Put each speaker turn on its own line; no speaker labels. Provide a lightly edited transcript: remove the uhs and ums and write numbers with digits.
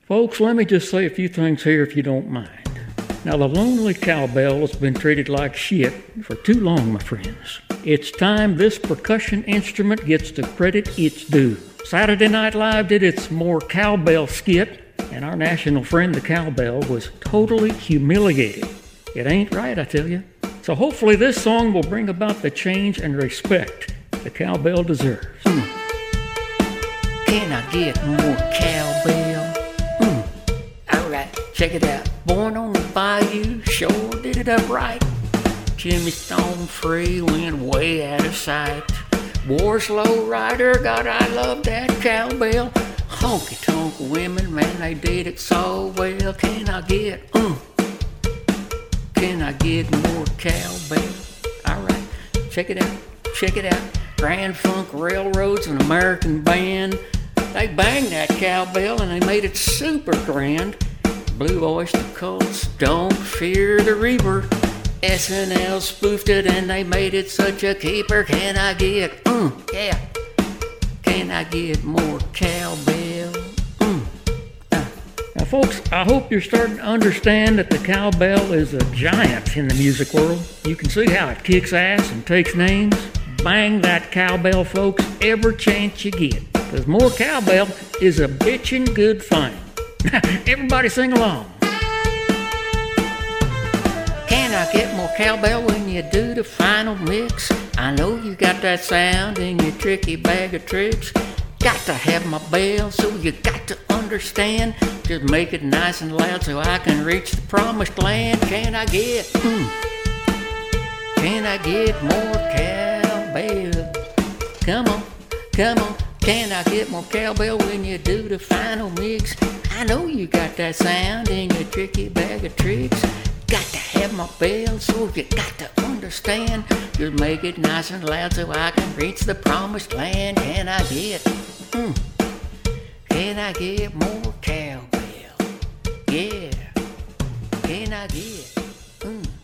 Folks, let me just say a few things here if you don't mind. Now, the lonely cowbell has been treated like shit for too long, my friends. It's time this percussion instrument gets the credit it's due. Saturday Night Live did its More Cowbell skit, and our national friend, the cowbell, was totally humiliated. It ain't right, I tell you. So hopefully this song will bring about the change and respect the cowbell deserves.
Can I get more cowbell? Alright, check it out. Born on the bayou, sure did it up right. Jimmy Stone free went way out of sight. War's low rider, God, I love that cowbell. Honky tonk women, man, they did it so well. Can I get more cowbell? Alright, check it out. Grand Funk Railroad's an American band. They banged that cowbell and they made it super grand. Blue Oyster Cult's Don't Fear the Reaper. SNL spoofed it and they made it such a keeper. Can I get, Can I get more cowbell?
Now, folks, I hope you're starting to understand that the cowbell is a giant in the music world. You can see how it kicks ass and takes names. Bang that cowbell, folks, every chance you get. Because more cowbell is a bitchin' good thing. Everybody sing along.
Can I get more cowbell when you do the final mix? I know you got that sound in your tricky bag of tricks. Got to have my bell, so you got to understand. Just make it nice and loud so I can reach the promised land. Can I get more cowbell? Come on. Can I get more cowbell when you do the final mix? I know you got that sound in your tricky bag of tricks. Got to have my bell, so you got to understand. Just make it nice and loud so I can reach the promised land. Can I get more cowbell? Yeah. Can I get